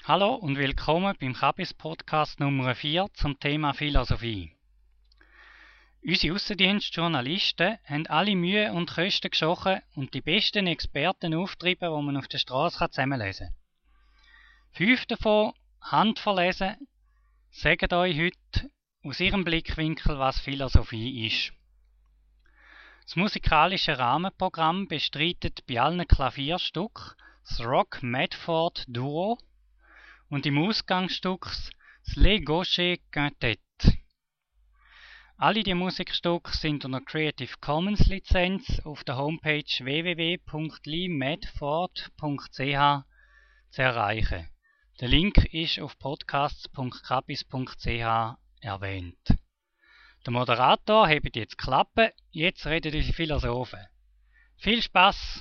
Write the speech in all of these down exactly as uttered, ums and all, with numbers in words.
Hallo und willkommen beim Kabis Podcast Nummer vier zum Thema Philosophie. Unsere Aussendienstjournalisten haben alle Mühe und Kosten geschochen und die besten Experten aufgetrieben, die man auf der Straße zusammenlesen kann. Fünf davon, handverlesen, sagen euch heute aus ihrem Blickwinkel, was Philosophie ist. Das musikalische Rahmenprogramm bestreitet bei allen Klavierstücken das Rock Medford Duo und im Ausgangsstück das Le Gaucher Quintett. Alle die Musikstücke sind unter Creative Commons Lizenz auf der Homepage w w w punkt lee medford punkt c h zu erreichen. Der Link ist auf podcasts punkt kabis punkt c h erwähnt. Der Moderator hebt jetzt die Klappe, jetzt reden unsere Philosophen. Viel Spaß!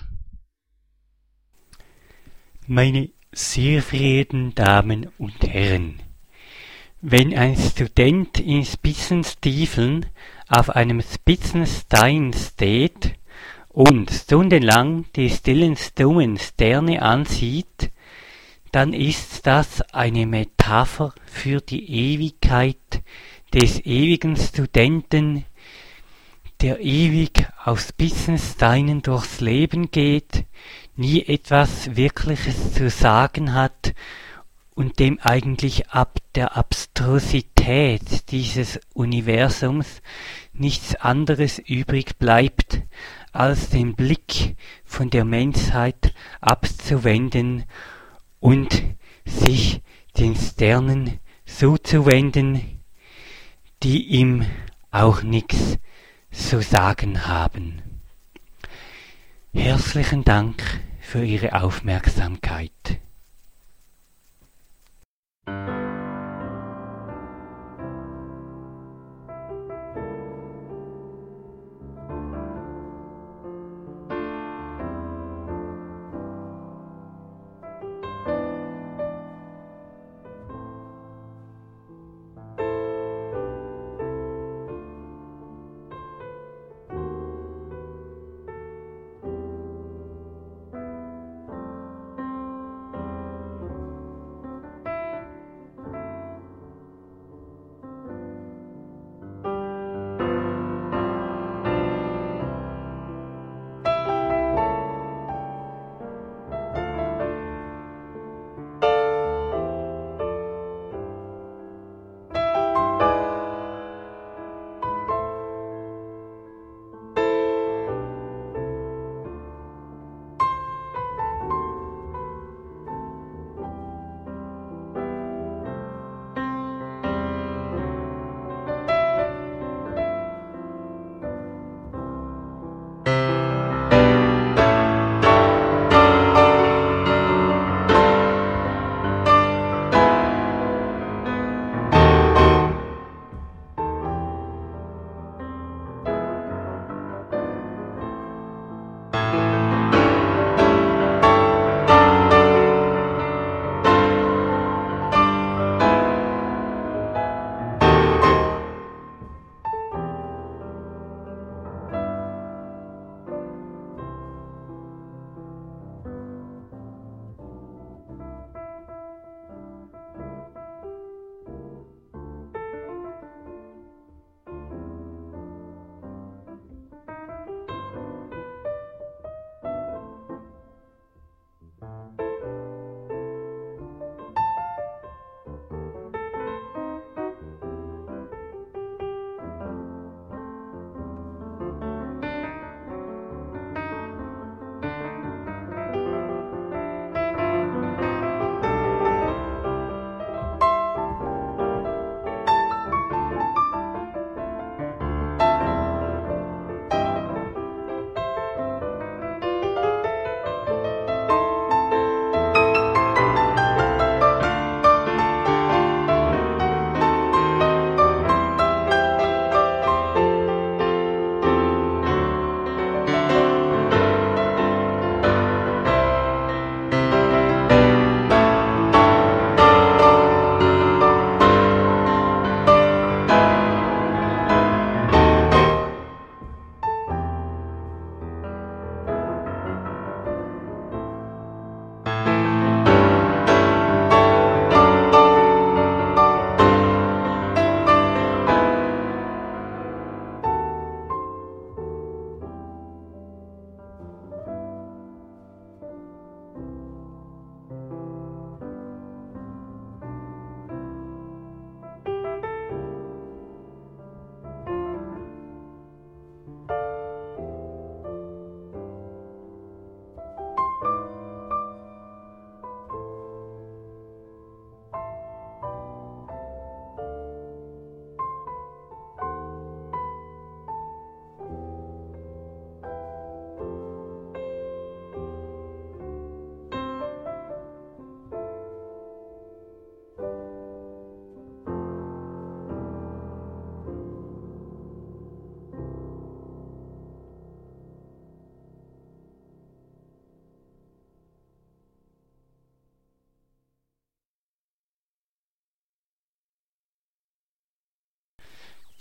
Meine sehr verehrten Damen und Herren, wenn ein Student in Spitzenstiefeln auf einem Spitzenstein steht und stundenlang die stillen stummen Sterne ansieht, dann ist das eine Metapher für die Ewigkeit des ewigen Studenten, der ewig auf Spitzensteinen durchs Leben geht, nie etwas Wirkliches zu sagen hat und dem eigentlich ab der Abstrusität dieses Universums nichts anderes übrig bleibt, als den Blick von der Menschheit abzuwenden und sich den Sternen zuzuwenden, die ihm auch nichts zu sagen haben. Herzlichen Dank für Ihre Aufmerksamkeit.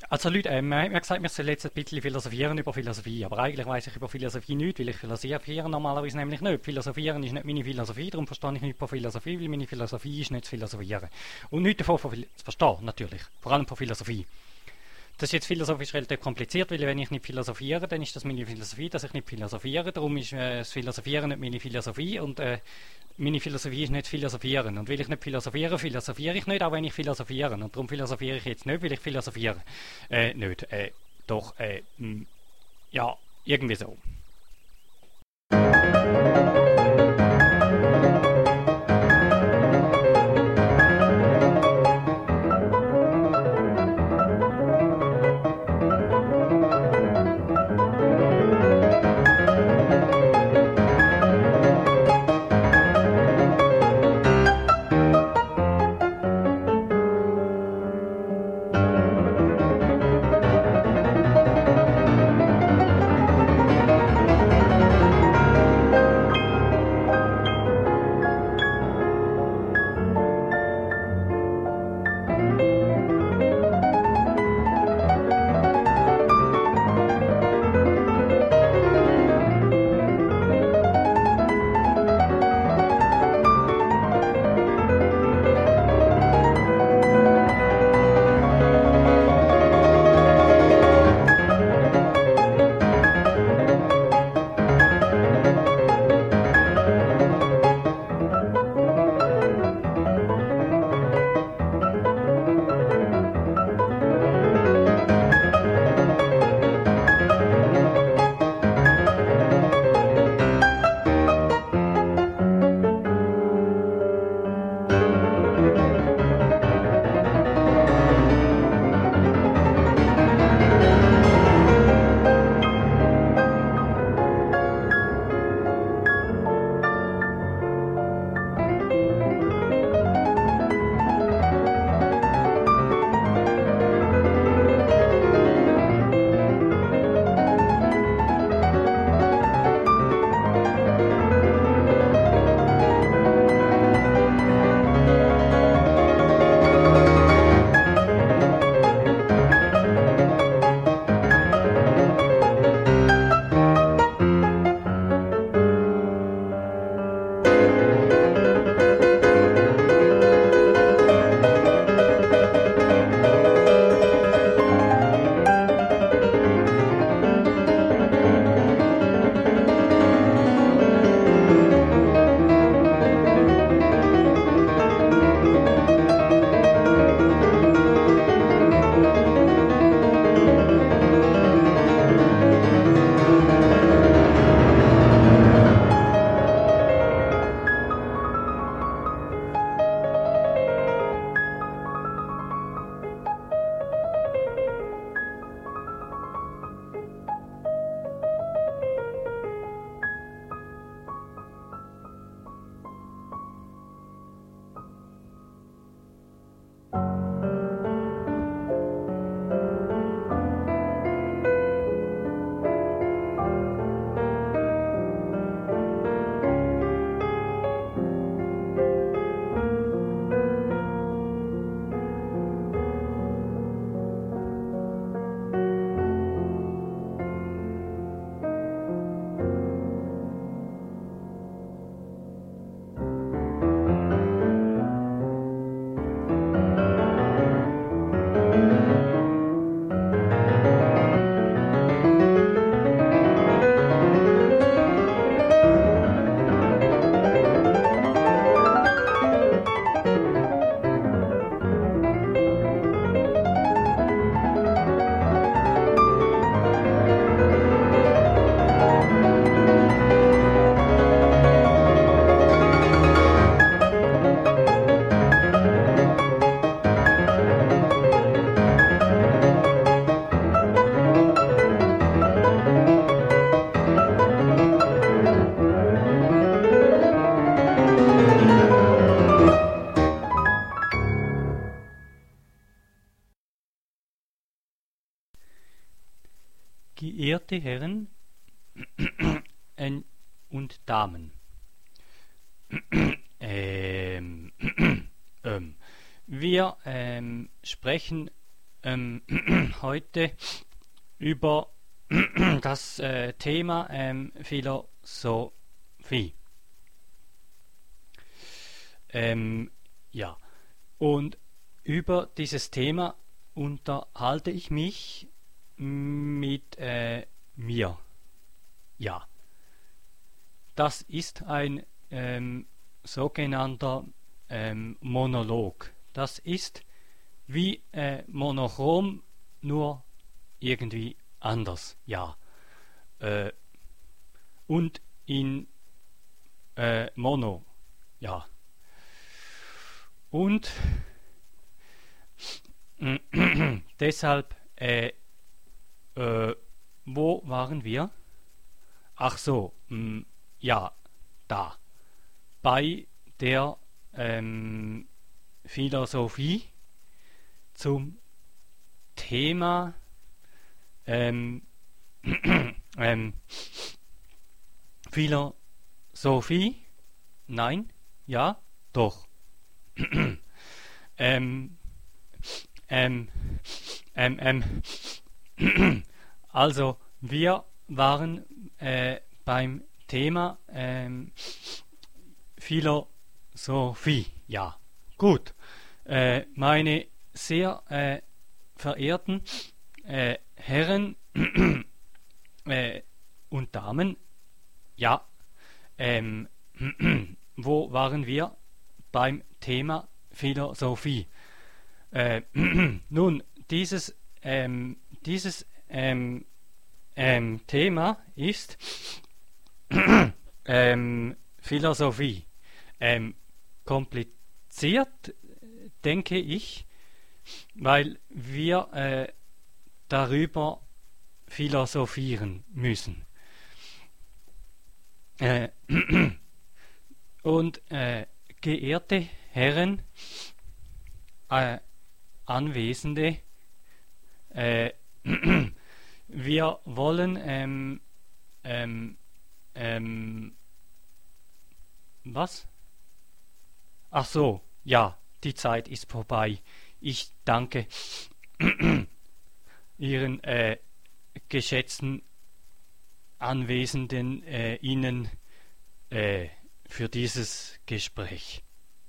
Also Leute, äh, man hat mir gesagt, wir sollen jetzt ein bisschen philosophieren über Philosophie, aber eigentlich weiss ich über Philosophie nichts, weil ich philosophiere normalerweise nämlich nicht. Philosophieren ist nicht meine Philosophie, darum verstehe ich nichts von Philosophie, weil meine Philosophie ist nicht zu philosophieren. Und nichts davon von Phil- zu verstehen, natürlich. Vor allem von Philosophie. Das ist jetzt philosophisch relativ kompliziert, weil wenn ich nicht philosophiere, dann ist das meine Philosophie, dass ich nicht philosophiere. Darum ist äh, das Philosophieren nicht meine Philosophie und äh, meine Philosophie ist nicht philosophieren. Und weil ich nicht philosophiere, philosophiere ich nicht, auch wenn ich philosophiere. Und darum philosophiere ich jetzt nicht, weil ich philosophiere. Äh, nicht. Äh, doch, äh, mh, ja, irgendwie so. Geehrte Herren und Damen, ähm, ähm, wir ähm, sprechen ähm, heute über das äh, Thema ähm, Philosophie. Ähm, ja, und über dieses Thema unterhalte ich mich mit äh, mir. Ja, das ist ein ähm, sogenannter ähm, Monolog. Das ist wie äh, monochrom, nur irgendwie anders. Ja. Äh, und in äh, Mono. Ja. Und deshalb, äh, äh, wo waren wir? Ach so, mh, ja, da. Bei der ähm, Philosophie zum Thema ähm, ähm, Philosophie. Nein, ja, doch. ähm, ähm, ähm, ähm, also wir waren äh, beim Thema ähm, Philosophie. Ja, gut. Äh, meine sehr äh, verehrten äh, Herren äh, und Damen, ja, ähm, wo waren wir beim Thema Philosophie? Äh, nun, dieses, ähm, dieses ähm, ähm, Thema ist ähm, Philosophie. Ähm, kompliziert, denke ich, weil wir äh, darüber philosophieren müssen. Äh, und äh, geehrte Herren, äh, Anwesende, äh, wir wollen ähm, ähm, ähm, was? Ach so, ja, die Zeit ist vorbei. Ich danke Ihren äh, geschätzten Anwesenden äh, Ihnen äh, für dieses Gespräch.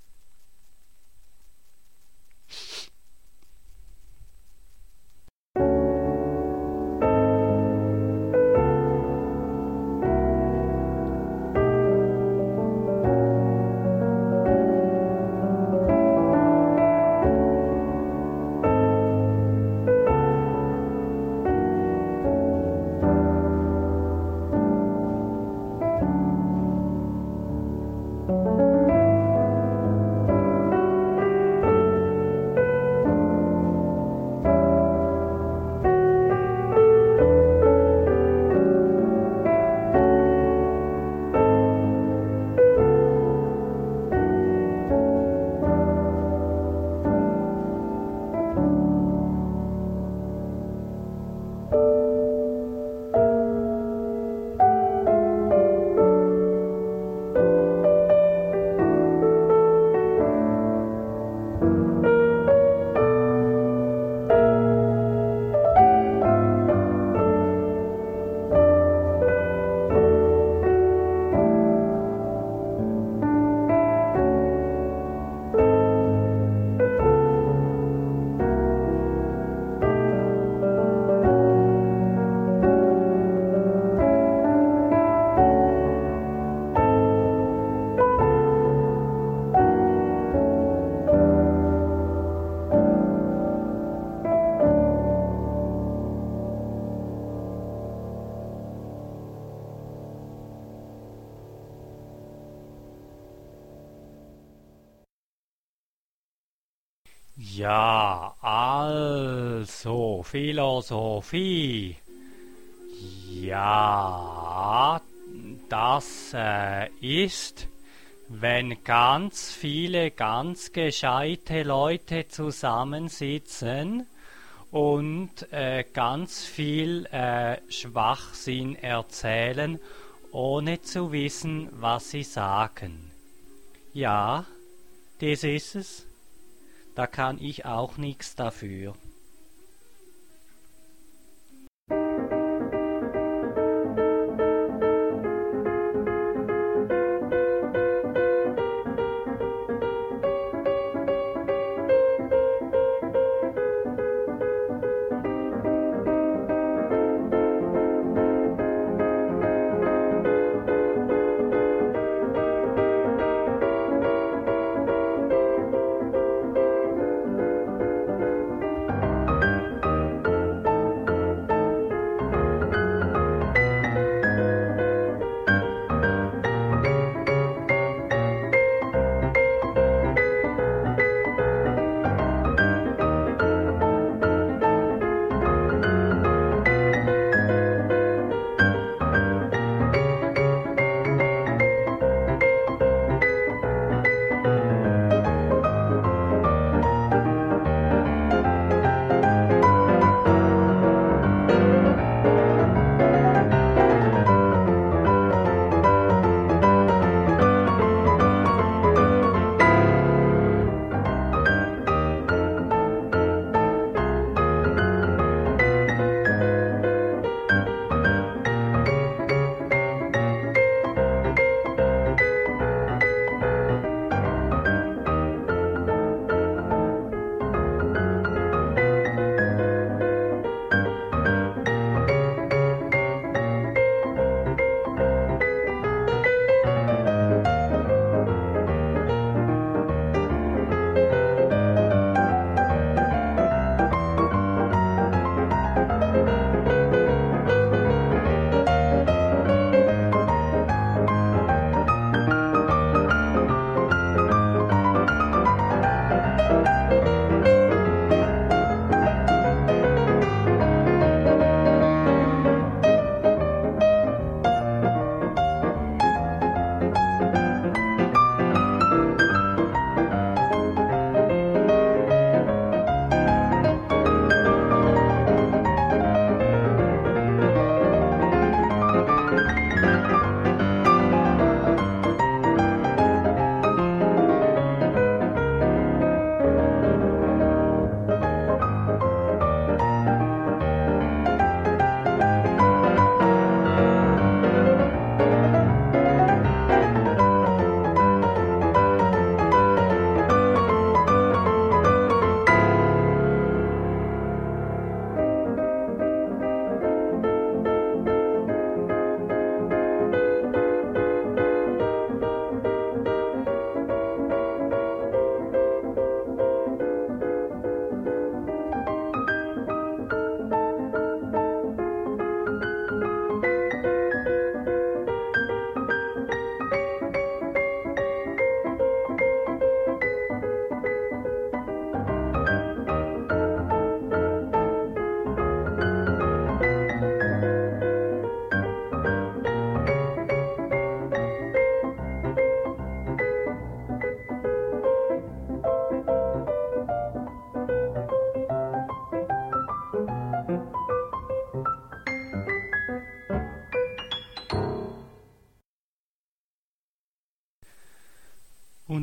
Ja, also Philosophie. Ja, das äh, ist, wenn ganz viele ganz gescheite Leute zusammensitzen und äh, ganz viel äh, Schwachsinn erzählen, ohne zu wissen, was sie sagen. Ja, das ist es. Da kann ich auch nichts dafür.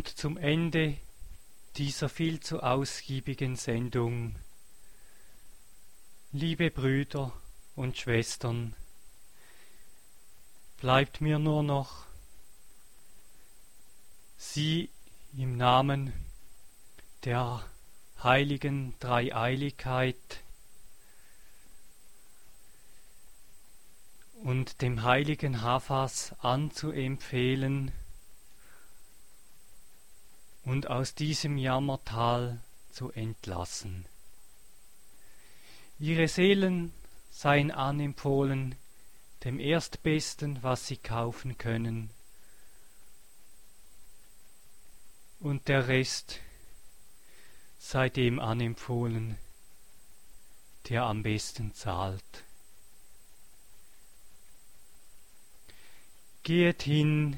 Und zum Ende dieser viel zu ausgiebigen Sendung, liebe Brüder und Schwestern, bleibt mir nur noch, Sie im Namen der heiligen Dreieiligkeit und dem heiligen Hafas anzuempfehlen und aus diesem Jammertal zu entlassen. Ihre Seelen seien anempfohlen dem Erstbesten, was sie kaufen können, und der Rest sei dem anempfohlen, der am besten zahlt. Geht hin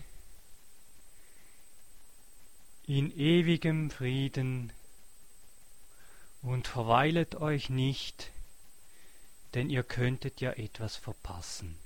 in ewigem Frieden und verweilet euch nicht, denn ihr könntet ja etwas verpassen.